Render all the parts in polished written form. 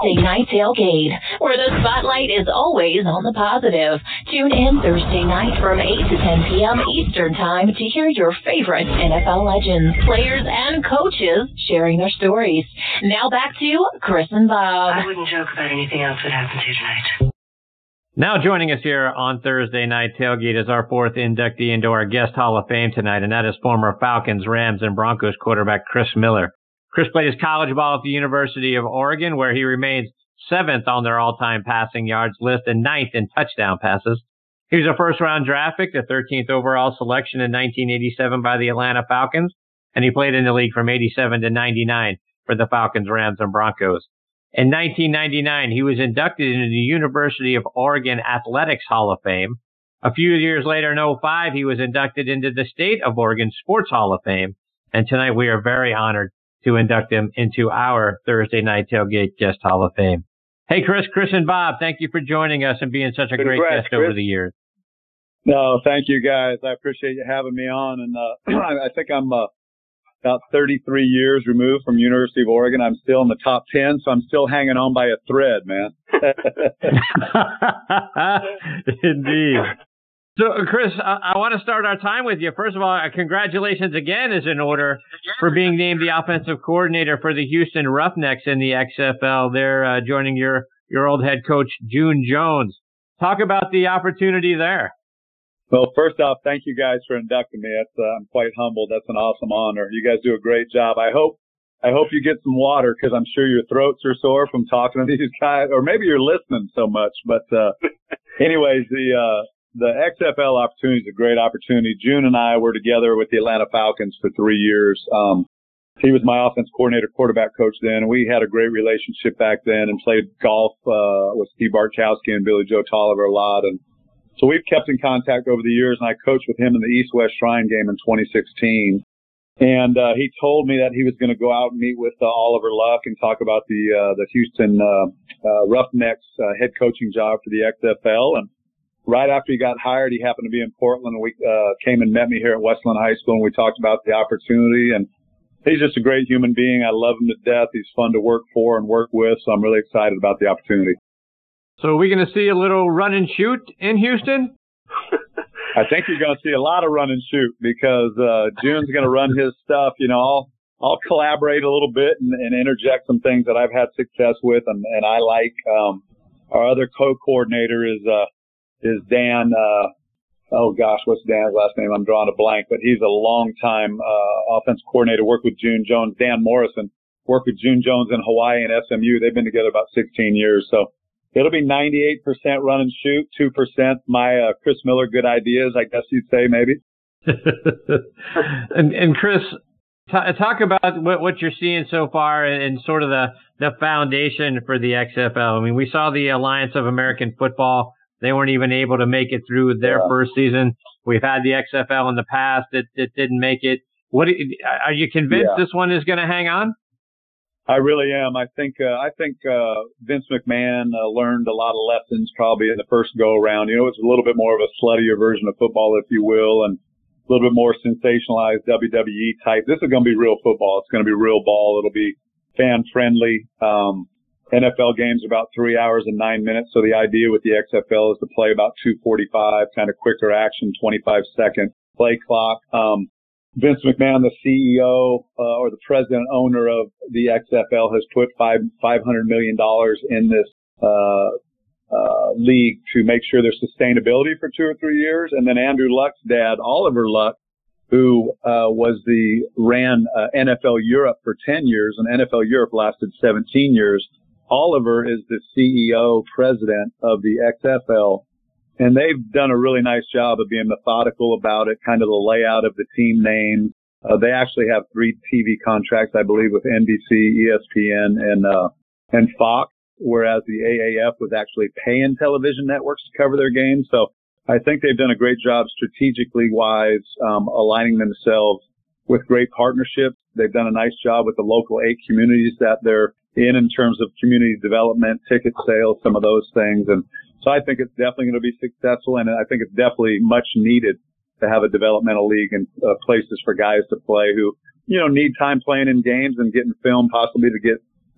Thursday Night Tailgate, where the spotlight is always on the positive. Tune in Thursday night from 8 to 10 p.m. Eastern Time to hear your favorite NFL legends, players, and coaches sharing their stories. Now back to Chris and Bob. I wouldn't joke about anything else that happens here tonight. Now joining us here on Thursday Night Tailgate is our fourth inductee into our Guest Hall of Fame tonight, and that is former Falcons, Rams, and Broncos quarterback Chris Miller. Chris played his college ball at the University of Oregon, where he remains 7th on their all-time passing yards list and 9th in touchdown passes. He was a first-round draft pick, the 13th overall selection in 1987 by the Atlanta Falcons, and he played in the league from 87 to 99 for the Falcons, Rams, and Broncos. In 1999, he was inducted into the University of Oregon Athletics Hall of Fame. A few years later, in 2005, he was inducted into the State of Oregon Sports Hall of Fame. And tonight we are very honored to induct him into our Thursday Night Tailgate Guest Hall of Fame. Hey, Chris and Bob, thank you for joining us and being such a great guest over the years. No, thank you, guys. I appreciate you having me on. And I think I'm about 33 years removed from University of Oregon. I'm still in the top 10, so I'm still hanging on by a thread, man. Indeed. So, Chris, I want to start our time with you. First of all, congratulations again is in order for being named the offensive coordinator for the Houston Roughnecks in the XFL. They're joining your old head coach, June Jones. Talk about the opportunity there. Well, first off, thank you guys for inducting me. I'm quite humbled. That's an awesome honor. You guys do a great job. I hope you get some water, because I'm sure your throats are sore from talking to these guys, or maybe you're listening so much. But anyways, the XFL opportunity is a great opportunity. June and I were together with the Atlanta Falcons for 3 years. He was my offense coordinator, quarterback coach then. We had a great relationship back then and played golf with Steve Bartkowski and Billy Joe Tolliver a lot. And so we've kept in contact over the years, and I coached with him in the East-West Shrine game in 2016. And he told me that he was going to go out and meet with Oliver Luck and talk about the Houston Roughnecks head coaching job for the XFL. And right after he got hired, he happened to be in Portland, and we came and met me here at Westland High School, and we talked about the opportunity. And he's just a great human being. I love him to death. He's fun to work for and work with, so I'm really excited about the opportunity. So are we going to see a little run and shoot in Houston? I think you're going to see a lot of run and shoot, because June's going to run his stuff. You know, I'll collaborate a little bit and interject some things that I've had success with, and I like. Our other co-coordinator is Dan. What's Dan's last name? I'm drawing a blank, but he's a long-time offense coordinator. Worked with June Jones. Dan Morrison worked with June Jones in Hawaii and SMU. They've been together about 16 years, so. It'll be 98% run and shoot, 2% my Chris Miller good ideas, I guess you'd say, maybe. and Chris, talk about what you're seeing so far and sort of the foundation for the XFL. I mean, we saw the Alliance of American Football. They weren't even able to make it through their first season. We've had the XFL in the past that didn't make it. Are you convinced this one is going to hang on? I really am. I think Vince McMahon learned a lot of lessons probably in the first go around. You know, it's a little bit more of a sluttier version of football, if you will, and a little bit more sensationalized WWE type. This is going to be real football. It's going to be real ball. It'll be fan friendly. NFL games are about 3 hours and 9 minutes. So the idea with the XFL is to play about 2:45, kind of quicker action, 25-second play clock. Vince McMahon, the CEO or the president owner of the XFL, has put $500 million in this league to make sure there's sustainability for 2 or 3 years. And then Andrew Luck's dad, Oliver Luck, who ran NFL Europe for 10 years, and NFL Europe lasted 17 years. Oliver is the CEO, president of the XFL. And they've done a really nice job of being methodical about it, kind of the layout of the team names. They actually have 3 TV contracts, I believe, with NBC, ESPN, and Fox, whereas the AAF was actually paying television networks to cover their games. So I think they've done a great job strategically wise, aligning themselves with great partnerships. They've done a nice job with the local 8 communities that they're in terms of community development, ticket sales, some of those things. And so I think it's definitely going to be successful, and I think it's definitely much needed to have a developmental league and places for guys to play who, you know, need time playing in games and getting film possibly to get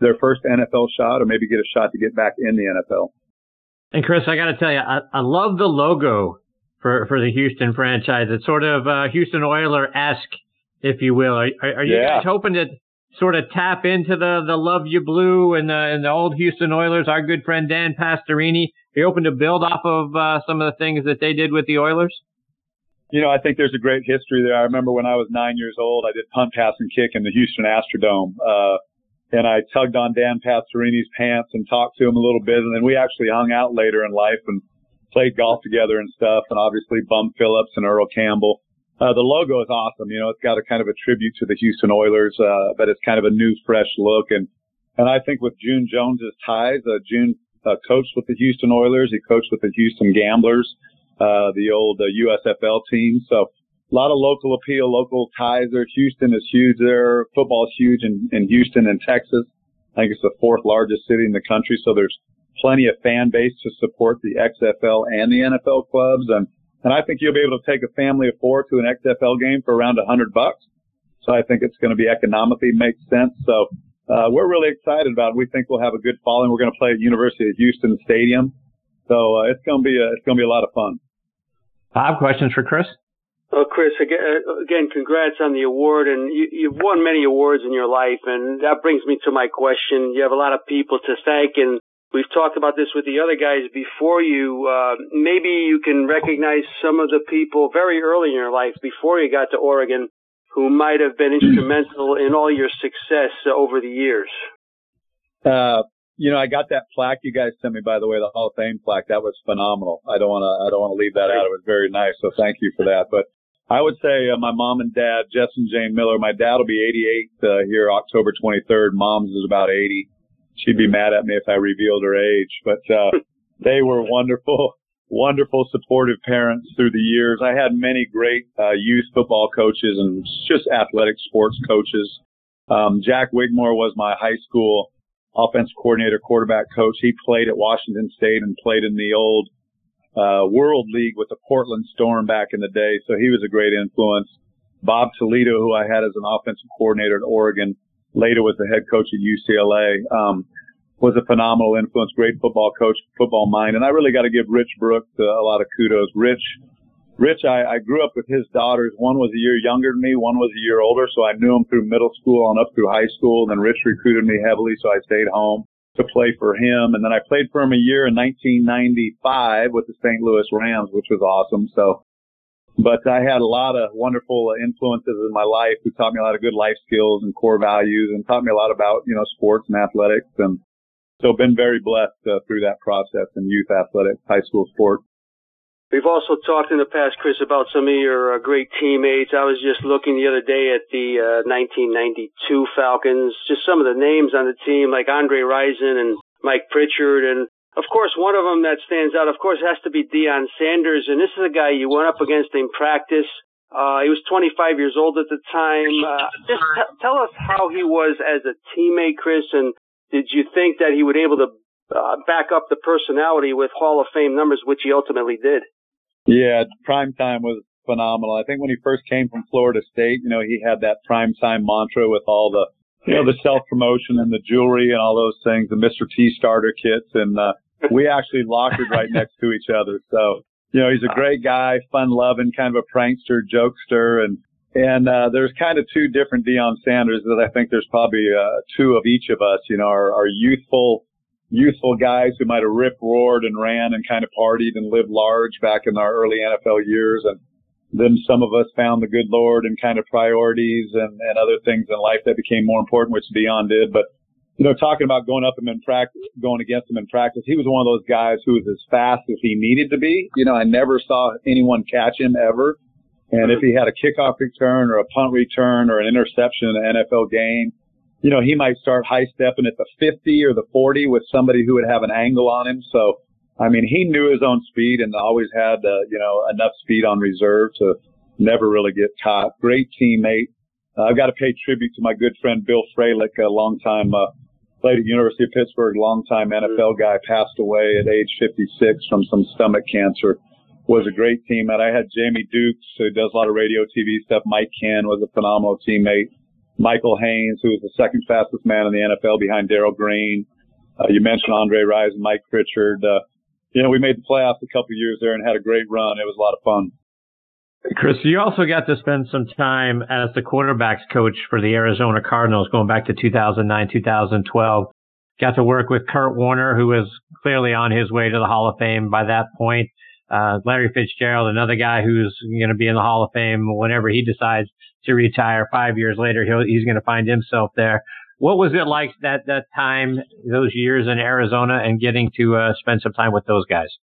their first NFL shot or maybe get a shot to get back in the NFL. And Chris, I got to tell you, I love the logo for the Houston franchise. It's sort of Houston Oiler-esque, if you will. Are you guys hoping to sort of tap into the Love You Blue and the old Houston Oilers? Our good friend Dan Pastorini, are you hoping to build off of some of the things that they did with the Oilers? You know, I think there's a great history there. I remember when I was 9 years old, I did punt, pass, and kick in the Houston Astrodome. And I tugged on Dan Pastorini's pants and talked to him a little bit. And then we actually hung out later in life and played golf together and stuff. And obviously Bum Phillips and Earl Campbell. The logo is awesome. You know, it's got a kind of a tribute to the Houston Oilers, but it's kind of a new, fresh look. And I think with June Jones's ties, June coached with the Houston Oilers. He coached with the Houston Gamblers, the old USFL team. So a lot of local appeal, local ties there. Houston is huge there. Football is huge in Houston and Texas. I think it's the fourth largest city in the country. So there's plenty of fan base to support the XFL and the NFL clubs. And I think you'll be able to take a family of four to an XFL game for around $100. So I think it's going to be economically makes sense. So, we're really excited about it. We think we'll have a good following. We're going to play at University of Houston Stadium. So, it's going to be a lot of fun. Bob, questions for Chris? Chris, again, congrats on the award. And you've won many awards in your life. And that brings me to my question. You have a lot of people to thank, and we've talked about this with the other guys before you. Maybe you can recognize some of the people very early in your life before you got to Oregon who might have been instrumental in all your success over the years. You know, I got that plaque you guys sent me, by the way, the Hall of Fame plaque. That was phenomenal. I don't want to leave that out. It was very nice. So thank you for that. But I would say my mom and dad, Jess and Jane Miller. My dad will be 88 here October 23rd. Mom's is about 80. She'd be mad at me if I revealed her age, but they were wonderful, supportive parents through the years. I had many great youth football coaches and just athletic sports coaches. Jack Wigmore was my high school offensive coordinator, quarterback coach. He played at Washington State and played in the old World League with the Portland Storm back in the day, so he was a great influence. Bob Toledo, who I had as an offensive coordinator at Oregon, later was the head coach at UCLA, was a phenomenal influence, great football coach, football mind. And I really got to give Rich Brooks a lot of kudos. Rich, I grew up with his daughters. One was a year younger than me. One was a year older. So I knew him through middle school on up through high school. And then Rich recruited me heavily. So I stayed home to play for him. And then I played for him a year in 1995 with the St. Louis Rams, which was awesome. So, but I had a lot of wonderful influences in my life who taught me a lot of good life skills and core values and taught me a lot about, you know, sports and athletics. And so been very blessed through that process in youth athletics, high school sports. We've also talked in the past, Chris, about some of your great teammates. I was just looking the other day at the 1992 Falcons, just some of the names on the team like Andre Rison and Mike Pritchard. And, of course, one of them that stands out, of course, has to be Deion Sanders. And this is a guy you went up against in practice. He was 25 years old at the time. Just tell us how he was as a teammate, Chris, and did you think that he would be able to back up the personality with Hall of Fame numbers, which he ultimately did? Yeah, primetime was phenomenal. I think when he first came from Florida State, you know, he had that primetime mantra with all the, you know, the self-promotion and the jewelry and all those things, the Mr. T starter kits. And we actually lockered right next to each other. So, you know, he's a great guy, fun-loving, kind of a prankster, jokester. And there's kind of two different Deion Sanders that I think there's probably two of each of us, you know, our youthful guys who might have ripped, roared, and ran and kind of partied and lived large back in our early NFL years. And then some of us found the good Lord and kind of priorities and other things in life that became more important, which Deion did. But, you know, talking about going against him in practice, he was one of those guys who was as fast as he needed to be. You know, I never saw anyone catch him ever. And if he had a kickoff return or a punt return or an interception in an NFL game, you know, he might start high stepping at the 50 or the 40 with somebody who would have an angle on him. So, I mean, he knew his own speed and always had, you know, enough speed on reserve to never really get caught. Great teammate. I've got to pay tribute to my good friend Bill Fralick, a long-time, played at University of Pittsburgh, long-time NFL guy, passed away at age 56 from some stomach cancer. Was a great teammate. I had Jamie Dukes, who does a lot of radio, TV stuff. Mike Ken was a phenomenal teammate. Michael Haynes, who was the second fastest man in the NFL behind Darrell Green. You mentioned Andre Rison and Mike Pritchard. We made the playoffs a couple of years there and had a great run. It was a lot of fun. Chris, you also got to spend some time as the quarterbacks coach for the Arizona Cardinals going back to 2009, 2012. Got to work with Kurt Warner, who was clearly on his way to the Hall of Fame by that point. Larry Fitzgerald, another guy who's going to be in the Hall of Fame whenever he decides to retire. 5 years later, he's going to find himself there. What was it like that time, those years in Arizona, and getting to spend some time with those guys?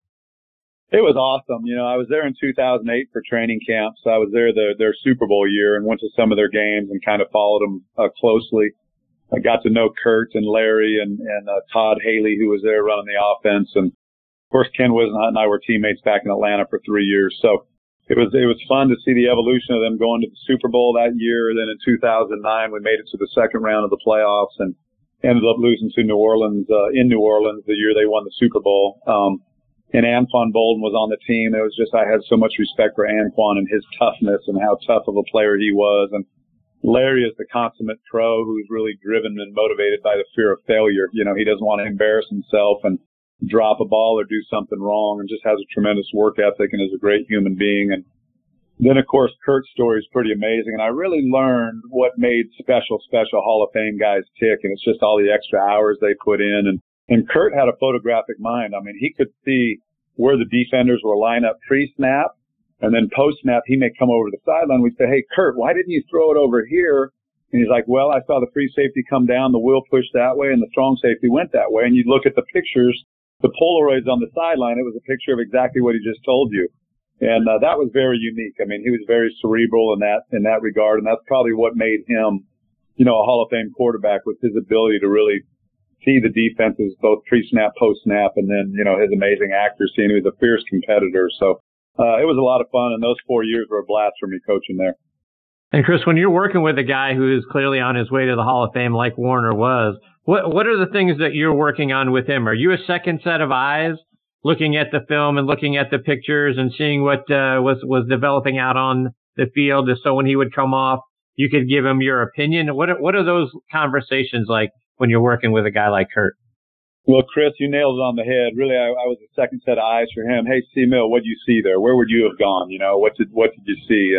It was awesome. I was there in 2008 for training camp, so I was there their Super Bowl year and went to some of their games and kind of followed them closely. I got to know Kurt and Larry and Todd Haley, who was there running the offense, and of course Ken Whisenhunt and I were teammates back in Atlanta for 3 years. So it was fun to see the evolution of them going to the Super Bowl that year. Then in 2009, we made it to the second round of the playoffs and ended up losing to New Orleans in New Orleans the year they won the Super Bowl. And Anquan Boldin was on the team. It was just, I had so much respect for Anquan and his toughness and how tough of a player he was. And Larry is the consummate pro who's really driven and motivated by the fear of failure. He doesn't want to embarrass himself and drop a ball or do something wrong, and just has a tremendous work ethic and is a great human being. And then, of course, Kurt's story is pretty amazing. And I really learned what made special Hall of Fame guys tick. And it's just all the extra hours they put in. And Kurt had a photographic mind. I mean, he could see where the defenders were lined up pre-snap, and then post-snap, he may come over to the sideline. We'd say, "Hey, Kurt, why didn't you throw it over here?" And he's like, "Well, I saw the free safety come down, the wheel pushed that way, and the strong safety went that way." And you'd look at the pictures, the Polaroids on the sideline, it was a picture of exactly what he just told you. And that was very unique. I mean, he was very cerebral in that regard, and that's probably what made him, a Hall of Fame quarterback, with his ability to really see the defenses both pre-snap, post-snap, and then, his amazing accuracy, and he was a fierce competitor. So it was a lot of fun, and those 4 years were a blast for me coaching there. And Chris, when you're working with a guy who is clearly on his way to the Hall of Fame like Warner was, what are the things that you're working on with him? Are you a second set of eyes looking at the film and looking at the pictures and seeing what was developing out on the field, so when he would come off, you could give him your opinion? What are those conversations like when you're working with a guy like Kurt? Well, Chris, you nailed it on the head. Really, I was a second set of eyes for him. "Hey, C-Mill, what did you see there? Where would you have gone? What did you see?"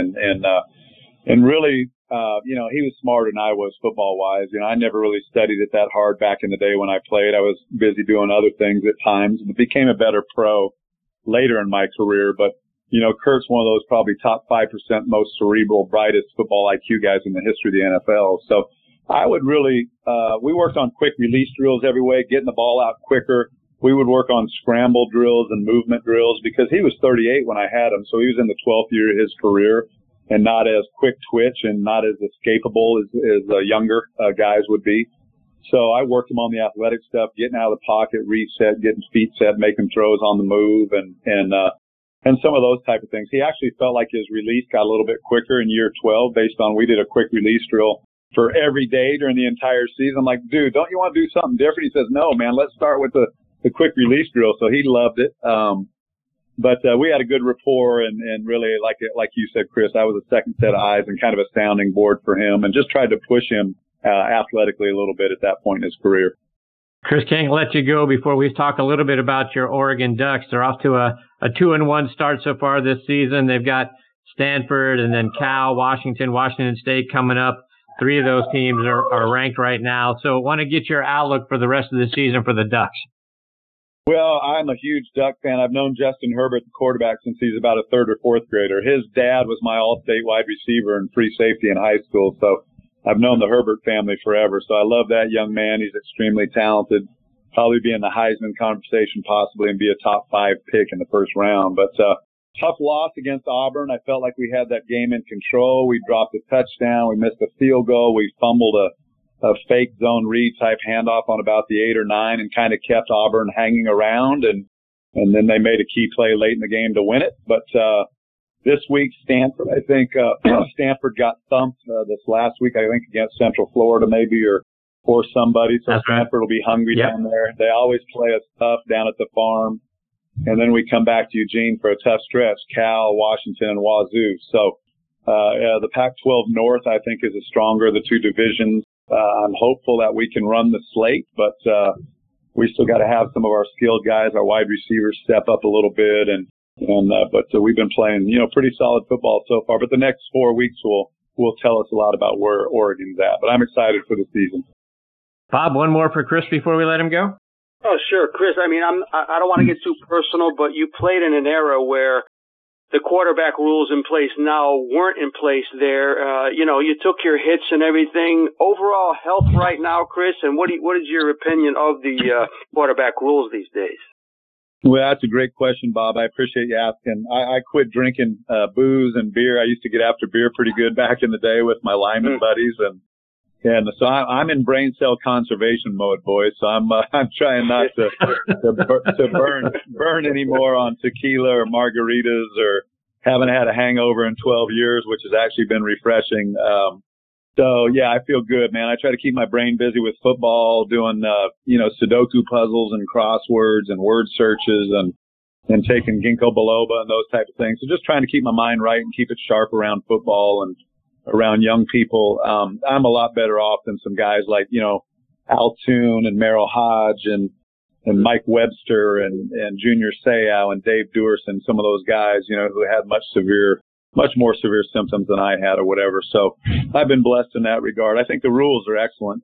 And really, he was smarter than I was football wise. I never really studied it that hard back in the day when I played. I was busy doing other things at times, and became a better pro later in my career. But, Kurt's one of those probably top 5% most cerebral, brightest football IQ guys in the history of the NFL. So I would really, we worked on quick release drills every week, getting the ball out quicker. We would work on scramble drills and movement drills because he was 38 when I had him. So he was in the 12th year of his career and not as quick twitch and not as escapable as younger guys would be. So I worked him on the athletic stuff, getting out of the pocket, reset, getting feet set, making throws on the move, and some of those type of things. He actually felt like his release got a little bit quicker in year 12 based on we did a quick release drill for every day during the entire season. I'm like, "Dude, don't you want to do something different?" He says, "No, man, let's start with the quick release drill." So he loved it. But we had a good rapport, and really, like you said, Chris, I was a second set of eyes and kind of a sounding board for him, and just tried to push him athletically a little bit at that point in his career. Chris, can't let you go before we talk a little bit about your Oregon Ducks. They're off to a 2-1 start so far this season. They've got Stanford and then Cal, Washington State coming up. 3 of those teams are ranked right now. So I want to get your outlook for the rest of the season for the Ducks. Well, I'm a huge Duck fan. I've known Justin Herbert, the quarterback, since he was about a 3rd or 4th grader. His dad was my all-state wide receiver and free safety in high school. So I've known the Herbert family forever. So I love that young man. He's extremely talented. Probably be in the Heisman conversation possibly and be a top 5 pick in the first round. But tough loss against Auburn. I felt like we had that game in control. We dropped a touchdown. We missed a field goal. We fumbled a fake zone read type handoff on about the 8 or 9 and kind of kept Auburn hanging around. And then they made a key play late in the game to win it. But this week, Stanford, I think Stanford got thumped this last week, I think, against Central Florida maybe or somebody. So That's Stanford right. will be hungry down there. They always play us tough down at the farm. And then we come back to Eugene for a tough stretch, Cal, Washington, and Wazoo. So The Pac-12 North, I think, is stronger of the two divisions. I'm hopeful that we can run the slate, but we still got to have some of our skilled guys, our wide receivers, step up a little bit, but we've been playing, pretty solid football so far. But the next 4 weeks will tell us a lot about where Oregon's at. But I'm excited for the season. Bob, one more for Chris before we let him go. Oh, sure, Chris. I mean, I don't want to get too personal, but you played in an era where the quarterback rules in place now weren't in place there. You took your hits and everything. Overall health right now, Chris, and what is your opinion of the quarterback rules these days? Well, that's a great question, Bob. I appreciate you asking. I quit drinking booze and beer. I used to get after beer pretty good back in the day with my lineman buddies, and so I'm in brain cell conservation mode, boys. So I'm trying not to burn anymore on tequila or margaritas, or haven't had a hangover in 12 years, which has actually been refreshing. So yeah, I feel good, man. I try to keep my brain busy with football, doing Sudoku puzzles and crosswords and word searches and taking ginkgo biloba and those type of things. So just trying to keep my mind right and keep it sharp around football and around young people. I'm a lot better off than some guys like, Al Toon and Merrill Hodge and Mike Webster and Junior Seau and Dave Duerson, some of those guys, who had much more severe symptoms than I had or whatever. So I've been blessed in that regard. I think the rules are excellent.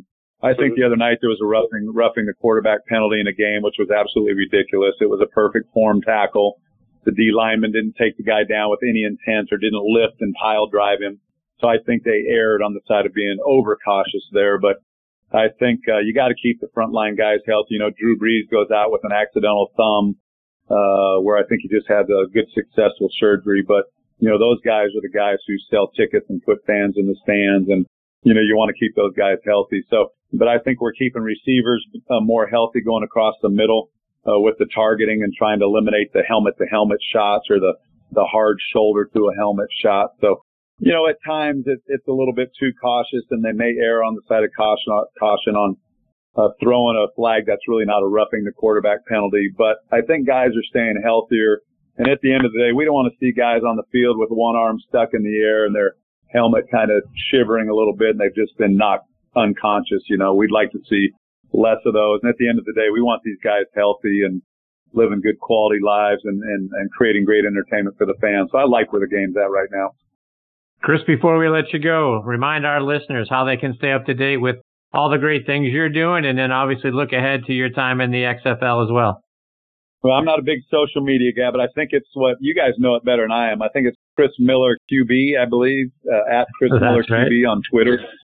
I think the other night there was a roughing the quarterback penalty in a game, which was absolutely ridiculous. It was a perfect form tackle. The D lineman didn't take the guy down with any intent or didn't lift and pile drive him. So I think they erred on the side of being overcautious there. But I think you got to keep the frontline guys healthy. Drew Brees goes out with an accidental thumb, where I think he just had a good successful surgery. But those guys are the guys who sell tickets and put fans in the stands, and you want to keep those guys healthy. So, but I think we're keeping receivers more healthy going across the middle with the targeting and trying to eliminate the helmet-to-helmet shots or the hard shoulder to a helmet shot. So, at times it's a little bit too cautious, and they may err on the side of caution on throwing a flag that's really not a roughing the quarterback penalty. But I think guys are staying healthier. And at the end of the day, we don't want to see guys on the field with one arm stuck in the air and their helmet kind of shivering a little bit and they've just been knocked unconscious. We'd like to see less of those. And at the end of the day, we want these guys healthy and living good quality lives and creating great entertainment for the fans. So I like where the game's at right now. Chris, before we let you go, remind our listeners how they can stay up to date with all the great things you're doing, and then obviously look ahead to your time in the XFL as well. Well, I'm not a big social media guy, but I think it's what you guys know it better than I am. I think it's Chris Miller QB, I believe, at Chris Miller QB on Twitter.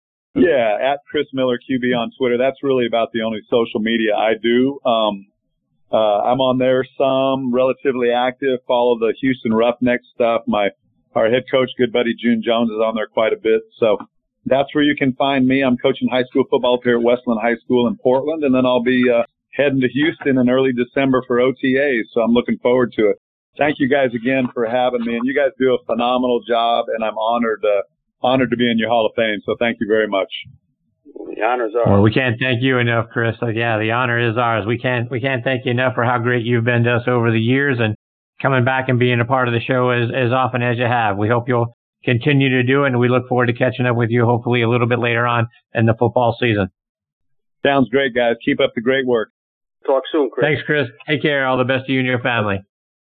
Yeah, at Chris Miller QB on Twitter. That's really about the only social media I do. I'm on there some, relatively active, follow the Houston Roughnecks stuff. Our head coach, good buddy June Jones, is on there quite a bit. So that's where you can find me. I'm coaching high school football up here at Westland High School in Portland, and then I'll be heading to Houston in early December for OTAs. So I'm looking forward to it. Thank you guys again for having me, and you guys do a phenomenal job, and I'm honored to be in your Hall of Fame. So thank you very much. The honor's ours. Well, we can't thank you enough, Chris. Yeah, the honor is ours. We can't thank you enough for how great you've been to us over the years and coming back and being a part of the show as often as you have. We hope you'll continue to do it, and we look forward to catching up with you hopefully a little bit later on in the football season. Sounds great, guys. Keep up the great work. Talk soon, Chris. Thanks, Chris. Take care. All the best to you and your family.